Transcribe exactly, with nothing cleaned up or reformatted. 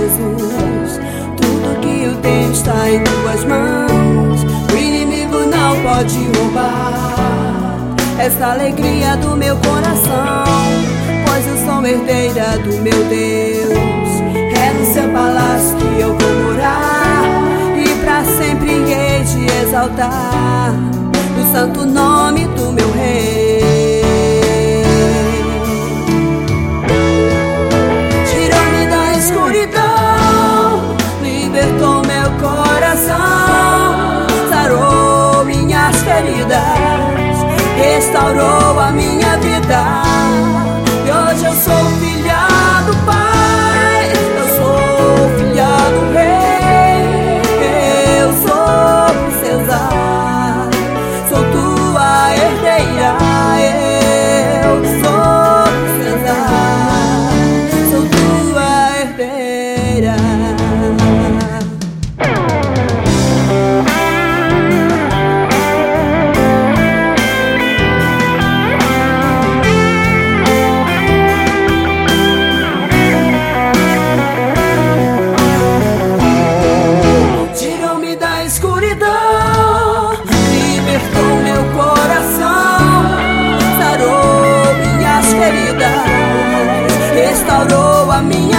Jesus. Tudo que eu tenho está em tuas mãos. O inimigo não pode roubar essa alegria do meu coração, pois eu sou herdeira do meu Deus. É no seu palácio que eu vou morar, e pra sempre hei de exaltar o santo nome do meu Rei. Tirou-me da escuridão, libertou meu coração, sarou minhas feridas, restaurou a minha vida. E hoje eu sou filha do Pai, eu sou filha do Rei, eu sou princesa, sou tua herdeira. Eu sou princesa, sou tua herdeira. Libertou meu coração, sarou minhas feridas, restaurou a minha